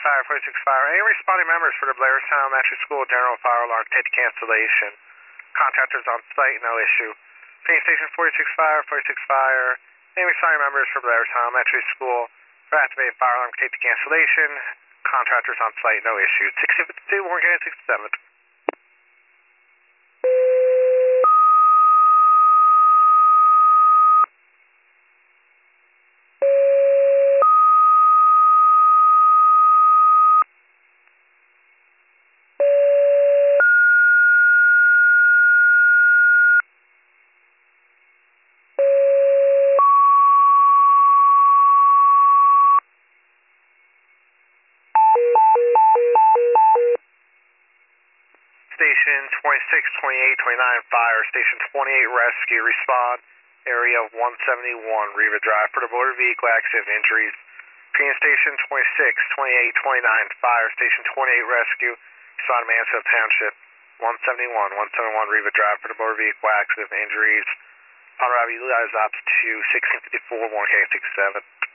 Fire, 46 Fire. Any responding members for the Blairstown Elementary School General Fire Alarm, take the cancellation. Contractors on site, no issue. Train Station 46 Fire, 46 Fire. Any responding members for Blairstown Elementary School for activated fire alarm, take the cancellation. Contractors on site, no issue. 6052, Morgan 67th. Station 26, 28, 29 Fire. Station 28 Rescue, respond. Area 171, Riva Drive. For the motor vehicle accident injuries. Train Station 26, 28, 29 Fire. Station 28 Rescue, respond Mansfield Township. 171 Riva Drive. For the motor vehicle accident injuries. On arrival, utilize ops to 1654, Morgan 67.